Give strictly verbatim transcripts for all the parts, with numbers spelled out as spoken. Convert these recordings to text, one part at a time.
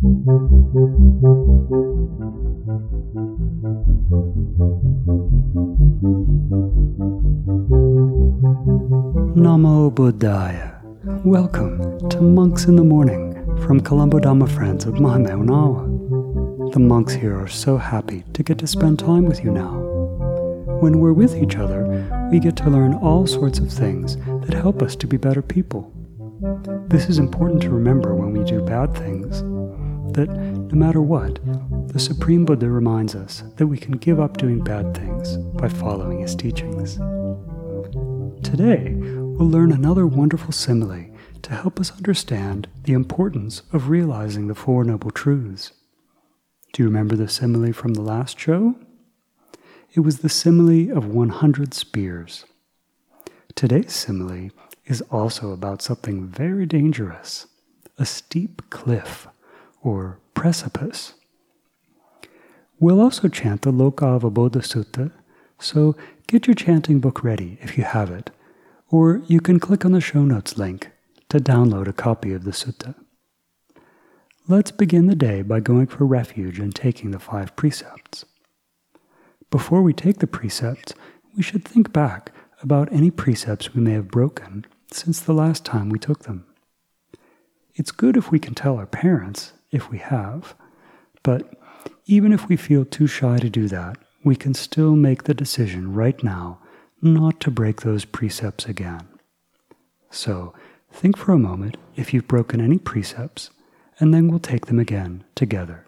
Namo Buddhaya. Welcome to Monks in the Morning from Colombo Dhamma Friends of Mahimeunawa. The monks here are so happy to get to spend time with you now. When we're with each other, we get to learn all sorts of things that help us to be better people. This is important to remember when we do bad things, that no matter what, the Supreme Buddha reminds us that we can give up doing bad things by following his teachings. Today, we'll learn another wonderful simile to help us understand the importance of realizing the Four Noble Truths. Do you remember the simile from the last show? It was the simile of one hundred spears. Today's simile is also about something very dangerous, a steep cliff or precipice. We'll also chant the Lokavabodha Sutta, so get your chanting book ready if you have it, or you can click on the show notes link to download a copy of the sutta. Let's begin the day by going for refuge and taking the five precepts. Before we take the precepts, we should think back about any precepts we may have broken since the last time we took them. It's good if we can tell our parents, if we have, but even if we feel too shy to do that, we can still make the decision right now not to break those precepts again. So, think for a moment if you've broken any precepts, and then we'll take them again together.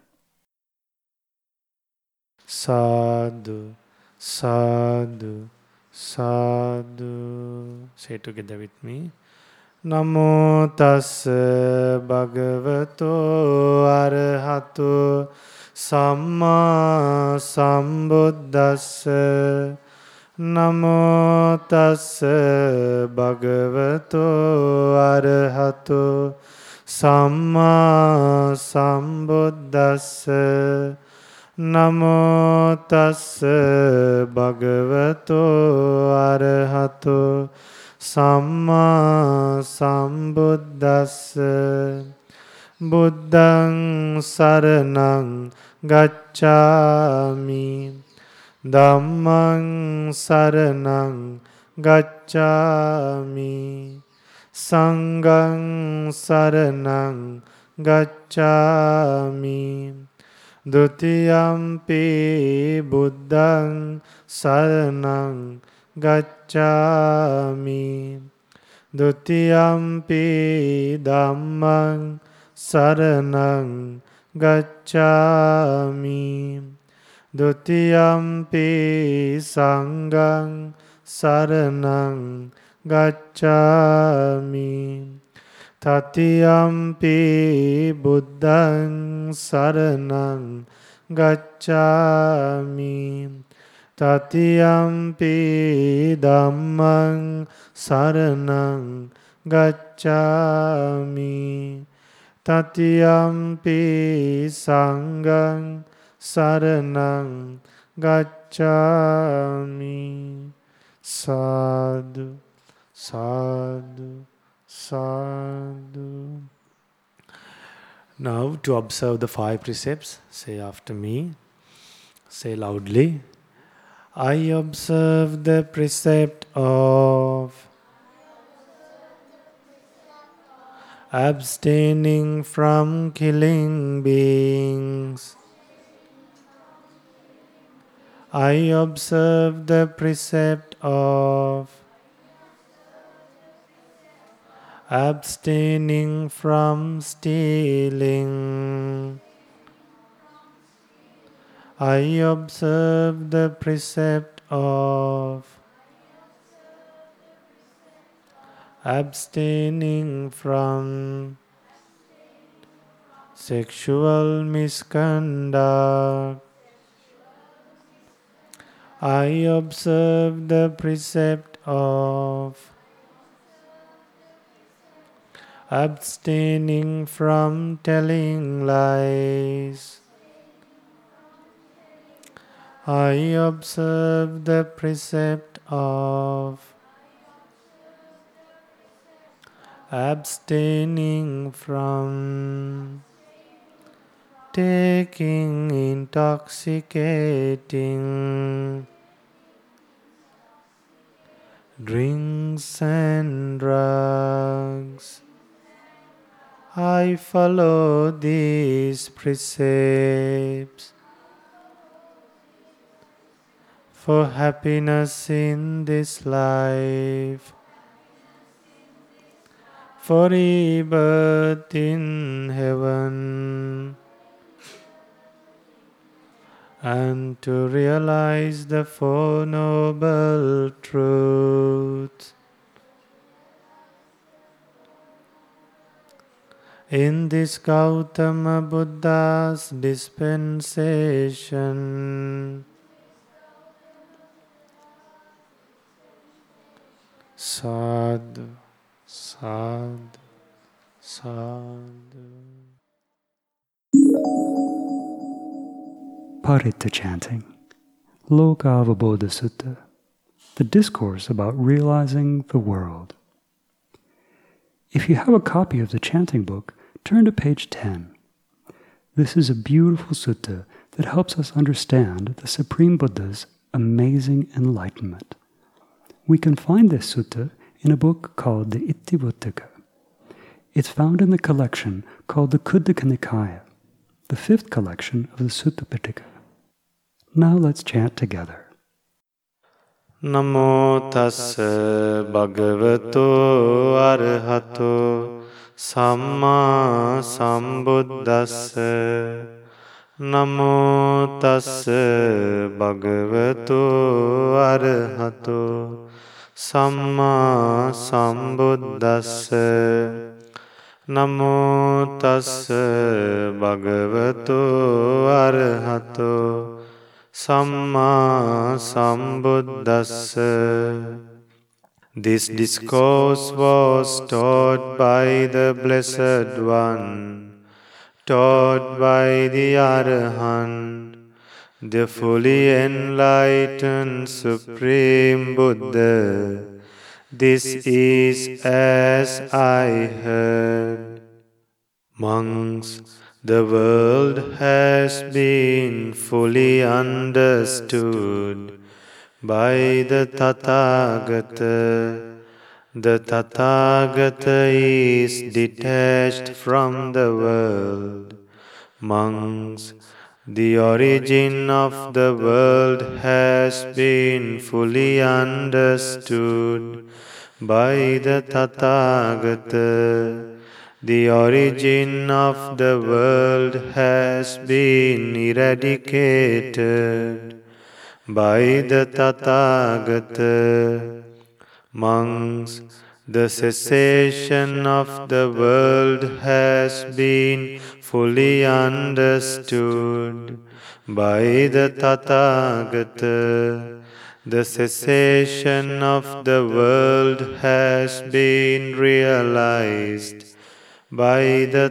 Sadhu, sadhu, sadhu. Say it together with me. Namo tassa bhagavato arahato samma sambuddhassa. Namo tassa bhagavato arahato samma sambuddhassa. Namo tassa bhagavato arahato samma sambuddhassa. Buddhaṃ saranam gacchāmi. Dhammaṃ saranam gacchāmi. Sanghaṃ saranam gacchāmi. Dutiyampi buddhaṃ saranam gacchāmi. Dutiyampi dhammaṃ saranam gacchāmi. Dutiyampi sanghaṃ saranam gacchāmi. Tatiyampi buddhaṃ saranam gacchāmi. Tatiyampi dhammaṃ saranam gacchāmi. Tatiyampi sanghaṃ saranam gacchāmi. Sadhu, sadhu, sadhu. Now to observe the five precepts, say after me. Say loudly. I observe the precept of abstaining from killing beings. I observe the precept of abstaining from stealing. I observe the precept of abstaining from sexual misconduct. I observe the precept of abstaining from telling lies. I observe the precept of abstaining from taking intoxicating drinks and drugs. I follow these precepts for happiness in this life, for rebirth in heaven, and to realize the Four Noble Truths. In this Gautama Buddha's dispensation, sadhu, sadhu, sadhu. Paritta chanting, Lokavabodha Sutta, the discourse about realizing the world. If you have a copy of the chanting book, turn to page ten. This is a beautiful sutta that helps us understand the Supreme Buddha's amazing enlightenment. We can find this sutta in a book called the Itivuttaka. It's found in the collection called the Khuddaka Nikaya, the fifth collection of the Sutta Pitaka. Now let's chant together. Namo tassa bhagavato arahato samma sambuddhassa. Namo tassa bhagavato arahato samma sambuddhassa. Namo tassa bhagavato arahato Samma Sambuddhassa. This discourse was taught by the Blessed One, taught by the Arahant, the fully enlightened Supreme Buddha. This is as I heard. Monks, the world has been fully understood by the Tathagata. The Tathagata is detached from the world. Monks, the origin of the world has been fully understood by the Tathagata. The origin of the world has been eradicated by the Tathagata. Monks, the cessation of the world has been fully understood by the Tathagata. The cessation of the world has been realized by the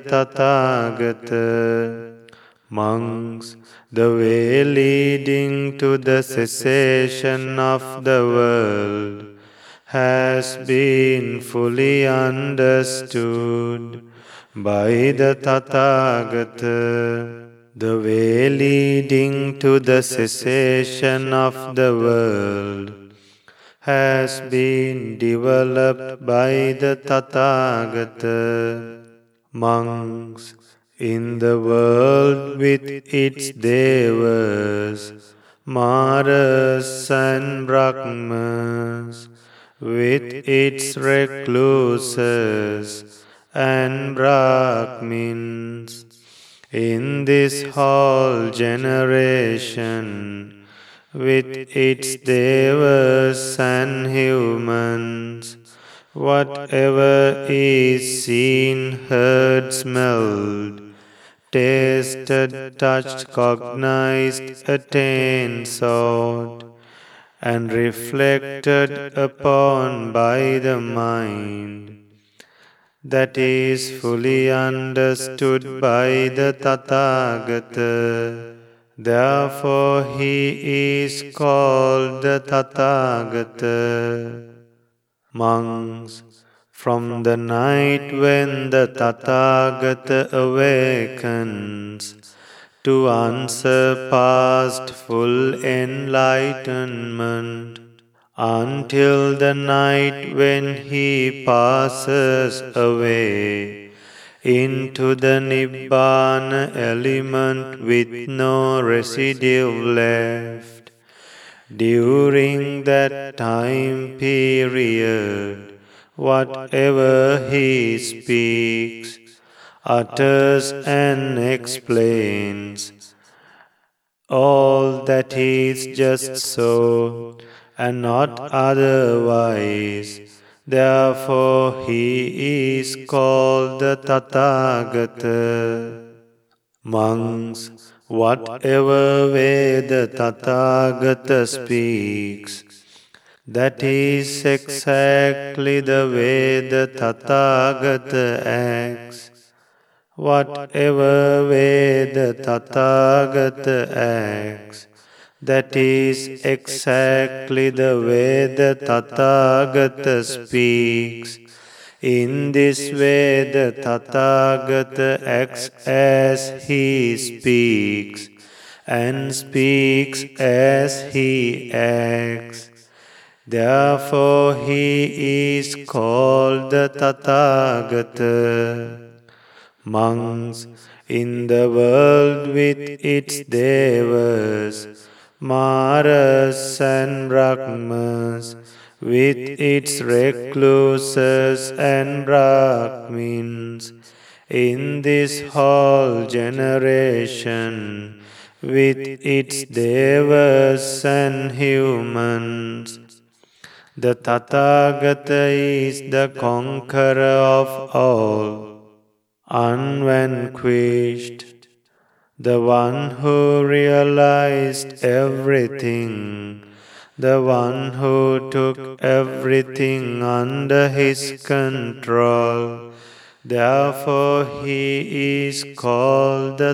Tathagata. Monks, the way leading to the cessation of the world has been fully understood by the Tathagata. The way leading to the cessation of the world has been developed by the Tathagata. Monks, in the world with its devas, maras and brahmas, with its recluses and brahmins, in this whole generation, with its devas and humans, whatever is seen, heard, smelled, tasted, touched, cognized, attained, sought, and reflected upon by the mind, that is fully understood by the Tathagata. Therefore he is called the Tathagata. Monks, from the night when the Tathagata awakens to unsurpassed full enlightenment, until the night when he passes away into the Nibbana element with no residue left. During that time period, whatever he speaks, utters and explains, all that is just so and not otherwise. Therefore he is called the Tathagata. Monks, whatever way the Tathagata speaks, that is exactly the way the Tathagata acts. Whatever way the Tathagata acts, that is exactly the way the Tathagata speaks. In this way the Tathagata acts as he speaks, and speaks as he acts. Therefore he is called the Tathagata. Monks, in the world with its devas, Maras and Brahmas, with its recluses and Brahmins, in this whole generation, with its devas and humans, the Tathagata is the conqueror of all, unvanquished, the one who realized everything, the one who took everything under his control. Therefore he is called the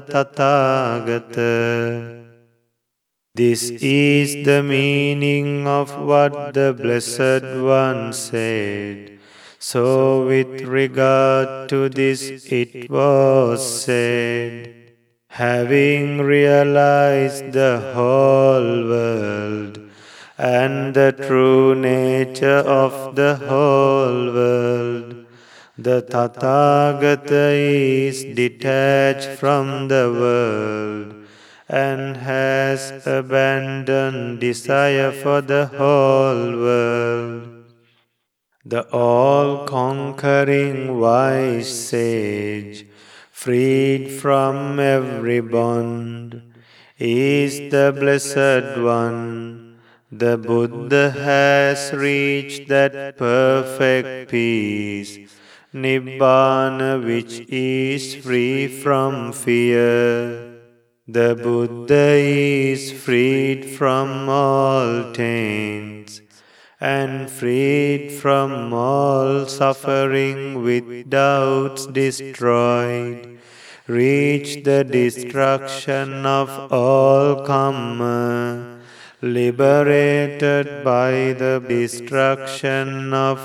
Tathagata. This is the meaning of what the Blessed One said. So with regard to this it was said, having realized the whole world and the true nature of the whole world, the Tathagata is detached from the world and has abandoned desire for the whole world. The all-conquering wise sage, freed from every bond, is the Blessed One. The Buddha has reached that perfect peace, Nibbana, which is free from fear. The Buddha is freed from all taints and freed from all suffering, with doubts destroyed, reached the destruction of all karma, liberated by the destruction of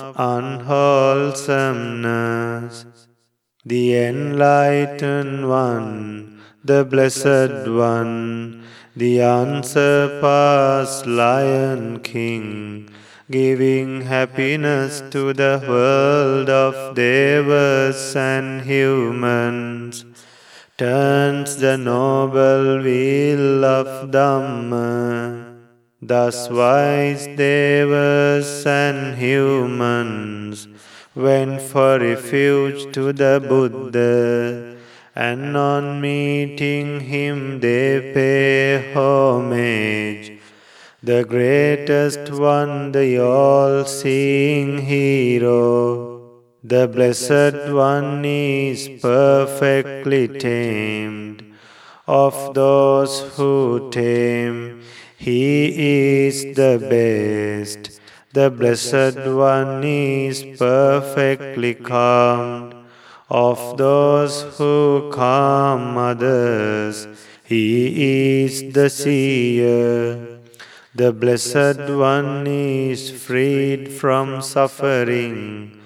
unwholesomeness. The Enlightened One, the Blessed One, the unsurpassed Lion King, giving happiness to the world of devas and humans, turns the noble wheel of Dhamma. Thus wise devas and humans went for refuge to the Buddha, and on meeting him they pay homage. The greatest one, the all-seeing hero, the Blessed One is perfectly tamed. Of those who tame, he is the best. The Blessed One is perfectly calmed. Of those who calm others, he is the seer. The Blessed One is freed from suffering.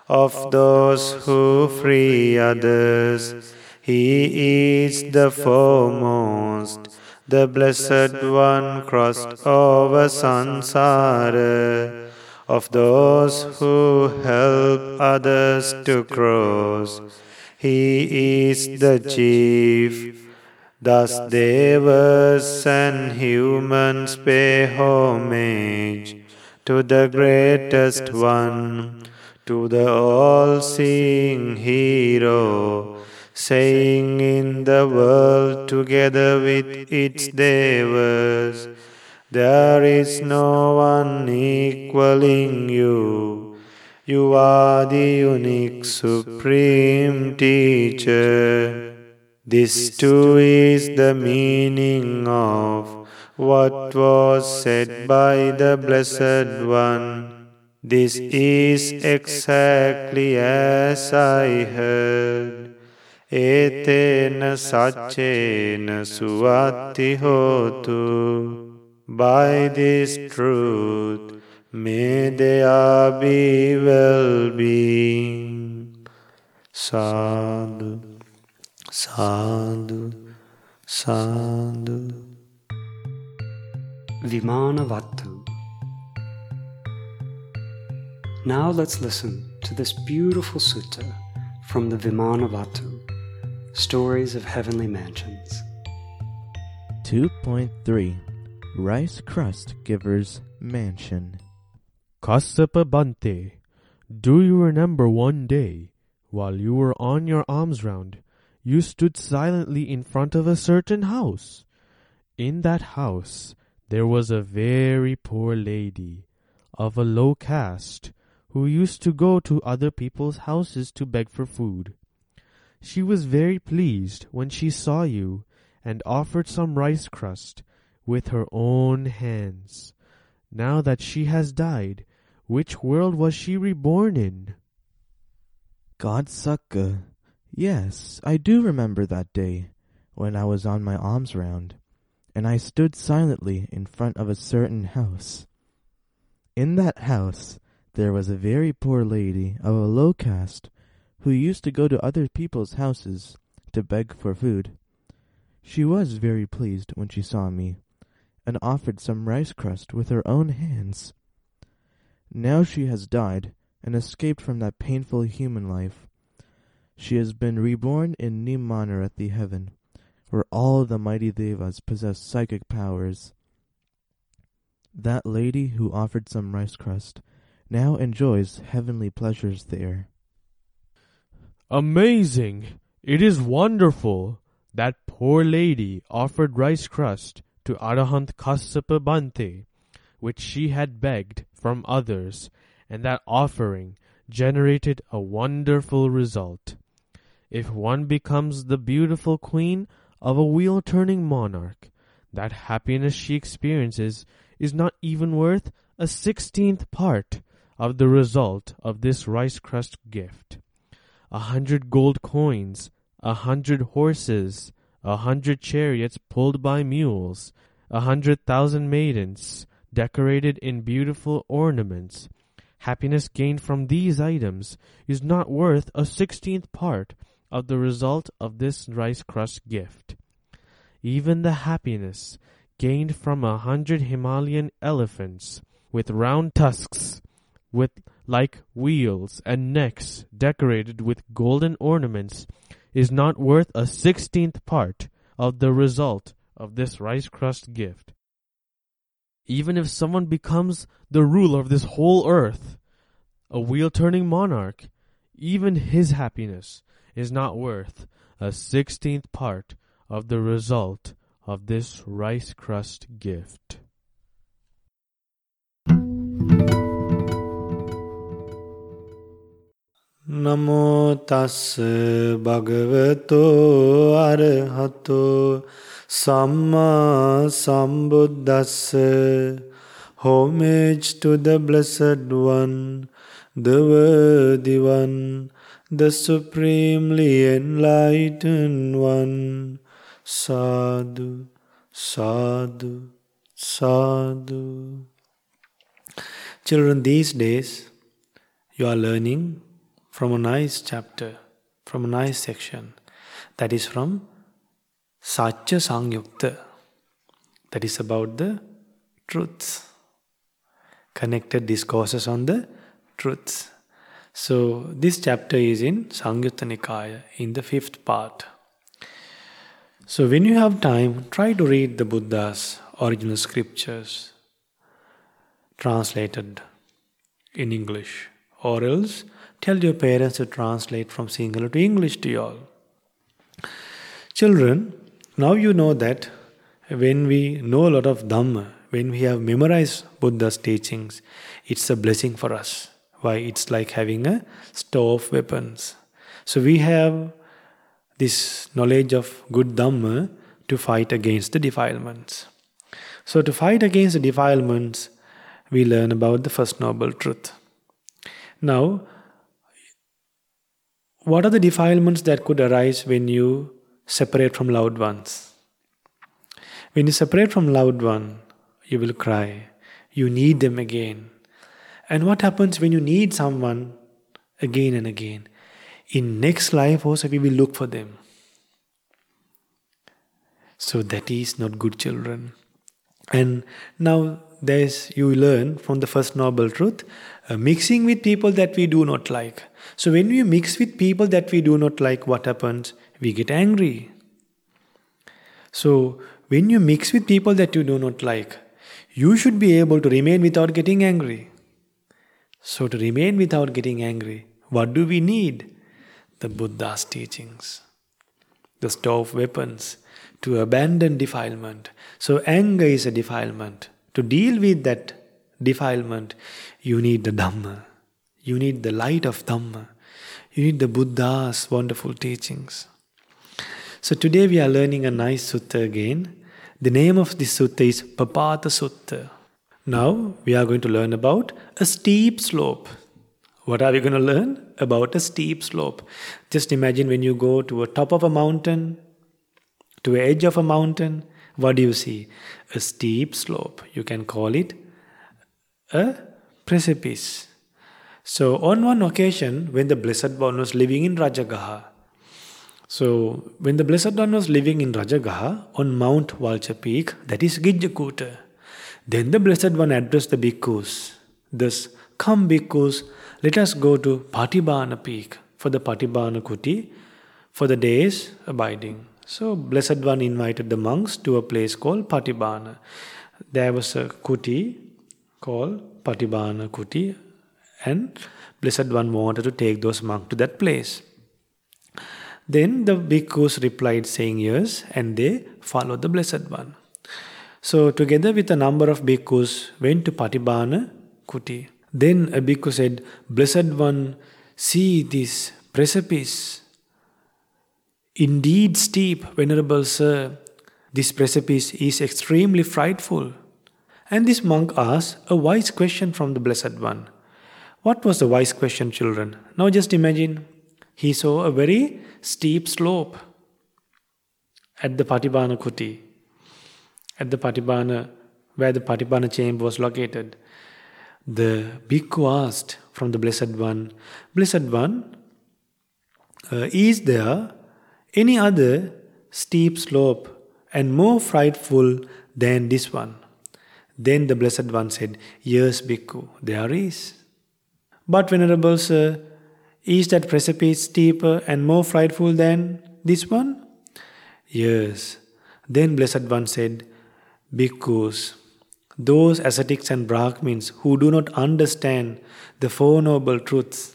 of those who free others. He is the foremost, the Blessed One crossed over samsara, of those who help others to cross. He is the chief. Thus devas and humans pay homage to the greatest one, to the all-seeing hero, saying in the world together with its devas, there is no one equaling you. You are the unique supreme teacher. This too is the meaning of what was said by the Blessed One. This is exactly as I heard. Etena sachena suati hotu. By this truth, may there be well-being. Sadhu. Sadhu, sadhu. Vimanavatu. Now let's listen to this beautiful sutta from the Vimanavatu, Stories of Heavenly Mansions. two point three Rice Crust Giver's Mansion. Kassapa Bhante, do you remember one day, while you were on your alms round, you stood silently in front of a certain house? In that house there was a very poor lady, of a low caste, who used to go to other people's houses to beg for food. She was very pleased when she saw you, and offered some rice crust with her own hands. Now that she has died, which world was she reborn in? Godsakka, yes, I do remember that day, when I was on my alms round, and I stood silently in front of a certain house. In that house there was a very poor lady of a low caste, who used to go to other people's houses to beg for food. She was very pleased when she saw me, and offered some rice crust with her own hands. Now she has died, and escaped from that painful human life. She has been reborn in Nimanarathi heaven, where all the mighty devas possess psychic powers. That lady who offered some rice crust now enjoys heavenly pleasures there. Amazing! It is wonderful! That poor lady offered rice crust to Arahant Kassapa Bhante, which she had begged from others, and that offering generated a wonderful result. If one becomes the beautiful queen of a wheel-turning monarch, that happiness she experiences is not even worth a sixteenth part of the result of this rice crust gift. A hundred gold coins, a hundred horses, a hundred chariots pulled by mules, a hundred thousand maidens decorated in beautiful ornaments. Happiness gained from these items is not worth a sixteenth part of the result of this rice crust gift. Even the happiness gained from a hundred Himalayan elephants with round tusks, with like wheels and necks decorated with golden ornaments, is not worth a sixteenth part of the result of this rice crust gift. Even if someone becomes the ruler of this whole earth, a wheel-turning monarch, even his happiness is not worth a sixteenth part of the result of this rice crust gift. Namo tassa bhagavato arahato samma sambuddhassa. Homage to the Blessed One, the Worthy One, the Supremely Enlightened One. Sadhu, sadhu, sadhu. Children, these days you are learning from a nice chapter, from a nice section. That is from Satya Sangyukta. That is about the truths. Connected discourses on the truths. So this chapter is in Sangyutta Nikaya, in the fifth part. So when you have time, try to read the Buddha's original scriptures, translated in English, or else tell your parents to translate from Sinhala to English to you all. Children, now you know that when we know a lot of Dhamma, when we have memorized Buddha's teachings, it's a blessing for us. Why? It's like having a store of weapons. So we have this knowledge of good Dhamma to fight against the defilements. So to fight against the defilements, we learn about the First Noble Truth. Now, what are the defilements that could arise when you separate from loved ones? When you separate from loved one, you will cry. You need them again. And what happens when you need someone again and again? In next life also we will look for them. So that is not good, children. And now there's you learn from the First Noble Truth, uh, mixing with people that we do not like. So when we mix with people that we do not like, what happens? We get angry. So when you mix with people that you do not like, you should be able to remain without getting angry. So to remain without getting angry, what do we need? The Buddha's teachings, the store of weapons to abandon defilement. So anger is a defilement. To deal with that defilement, you need the Dhamma. You need the light of Dhamma. You need the Buddha's wonderful teachings. So today we are learning a nice sutta again. The name of this sutta is Papata Sutta. Now we are going to learn about a steep slope. What are we going to learn? About a steep slope. Just imagine when you go to a top of a mountain, to the edge of a mountain, what do you see? A steep slope. You can call it a precipice. So on one occasion, when the Blessed One was living in Rajagaha, so when the Blessed One was living in Rajagaha on Mount Valcha Peak, that is Gijjakuta, then the Blessed One addressed the bhikkhus. Thus, come bhikkhus, let us go to Patibana Peak for the Patibana Kuti for the day's abiding. So Blessed One invited the monks to a place called Patibana. There was a kuti called Patibana Kuti, and Blessed One wanted to take those monks to that place. Then the bhikkhus replied saying yes, and they followed the Blessed One. So together with a number of bhikkhus went to Patibana Kuti. Then a bhikkhu said, Blessed One, see this precipice. Indeed steep, Venerable Sir. This precipice is extremely frightful. And this monk asked a wise question from the Blessed One. What was the wise question, children? Now just imagine, he saw a very steep slope at the Patibana Kuti, at the Patibana, where the Patibana chamber was located. The bhikkhu asked from the Blessed One, Blessed One, uh, is there any other steep slope and more frightful than this one? Then the Blessed One said, yes, bhikkhu, there is. But Venerable Sir, is that precipice steeper and more frightful than this one? Yes. Then Blessed One said, bhikkhus, those ascetics and Brahmins who do not understand the Four Noble Truths,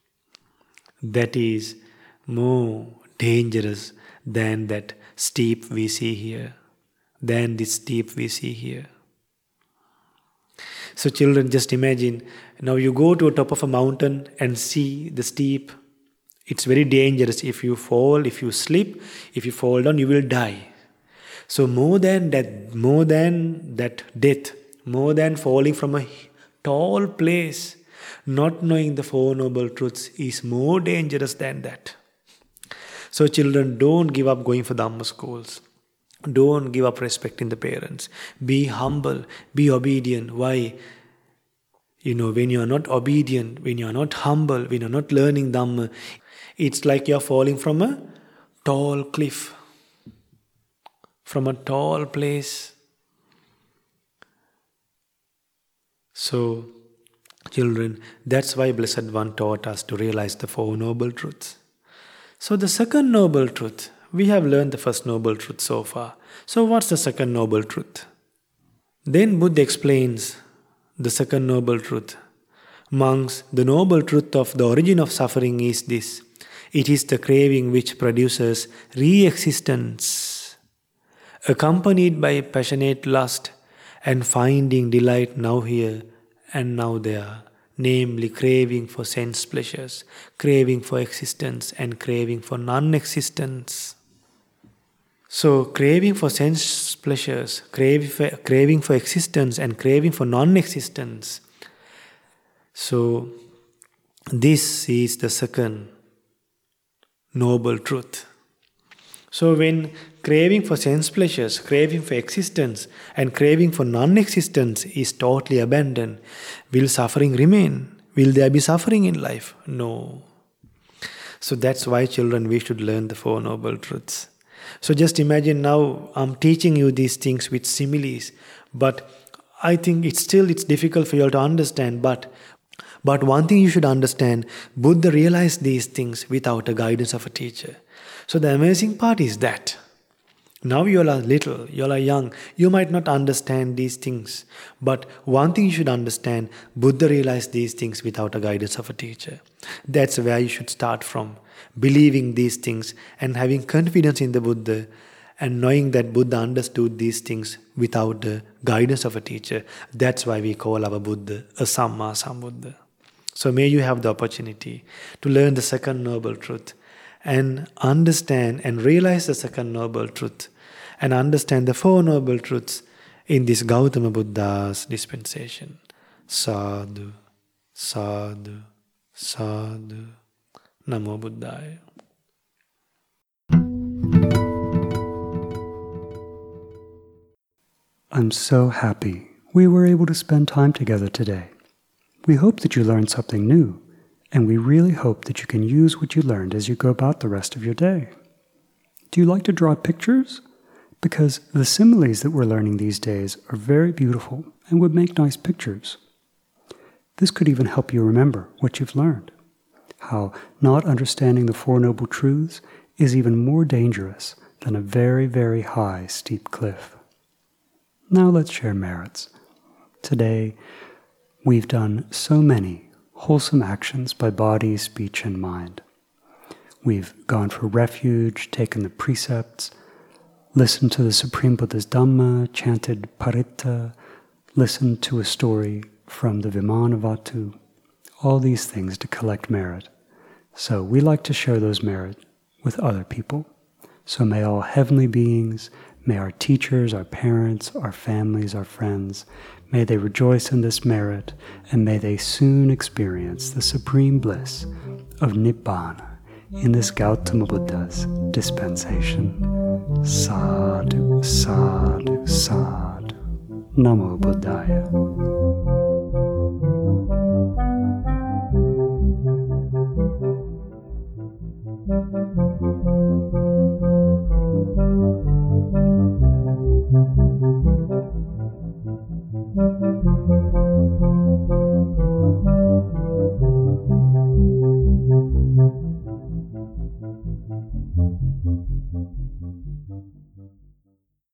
that is more dangerous than that steep we see here, than this steep we see here. So children, just imagine, now you go to the top of a mountain and see the steep. It's very dangerous. If you fall, if you slip, if you fall down, you will die. So more than that, more than that death, more than falling from a tall place, not knowing the Four Noble Truths is more dangerous than that. So children, don't give up going for Dhamma schools. Don't give up respecting the parents. Be humble, be obedient. Why? You know, when you are not obedient, when you are not humble, when you are not learning Dhamma, it's like you are falling from a tall cliff, from a tall place. So, children, that's why Blessed One taught us to realize the Four Noble Truths. So the second noble truth, we have learned the first noble truth so far. So what's the second noble truth? Then Buddha explains the second noble truth. Monks, the noble truth of the origin of suffering is this. It is the craving which produces re-existence, accompanied by passionate lust and finding delight now here and now there, namely craving for sense pleasures, craving for existence and craving for non-existence. So craving for sense pleasures, craving for, craving for existence and craving for non-existence. So this is the second noble truth. So when craving for sense pleasures, craving for existence and craving for non-existence is totally abandoned, will suffering remain? Will there be suffering in life? No. So that's why, children, we should learn the Four Noble Truths. So just imagine now I'm teaching you these things with similes, but I think it's still it's difficult for you all to understand. But but one thing you should understand, Buddha realized these things without the guidance of a teacher. So the amazing part is that now you all are little, you all are young, you might not understand these things. But one thing you should understand, Buddha realized these things without a guidance of a teacher. That's where you should start from. Believing these things and having confidence in the Buddha and knowing that Buddha understood these things without the guidance of a teacher. That's why we call our Buddha a Samma Sambuddha. So may you have the opportunity to learn the second noble truth and understand and realize the second noble truth and understand the Four Noble Truths in this Gautama Buddha's dispensation. Sadhu, sadhu, sadhu. Namo Buddhaya. I'm so happy we were able to spend time together today. We hope that you learned something new, and we really hope that you can use what you learned as you go about the rest of your day. Do you like to draw pictures? Because the similes that we're learning these days are very beautiful and would make nice pictures. This could even help you remember what you've learned. How not understanding the Four Noble Truths is even more dangerous than a very, very high, steep cliff. Now let's share merits. Today, we've done so many wholesome actions by body, speech, and mind. We've gone for refuge, taken the precepts, listened to the Supreme Buddha's Dhamma, chanted Paritta, listened to a story from the Vimanavatu, all these things to collect merit. So we like to share those merit with other people. So may all heavenly beings, may our teachers, our parents, our families, our friends, may they rejoice in this merit, and may they soon experience the supreme bliss of Nibbana in this Gautama Buddha's dispensation. Sadhu, sadhu, sadhu. Namo Buddhaya.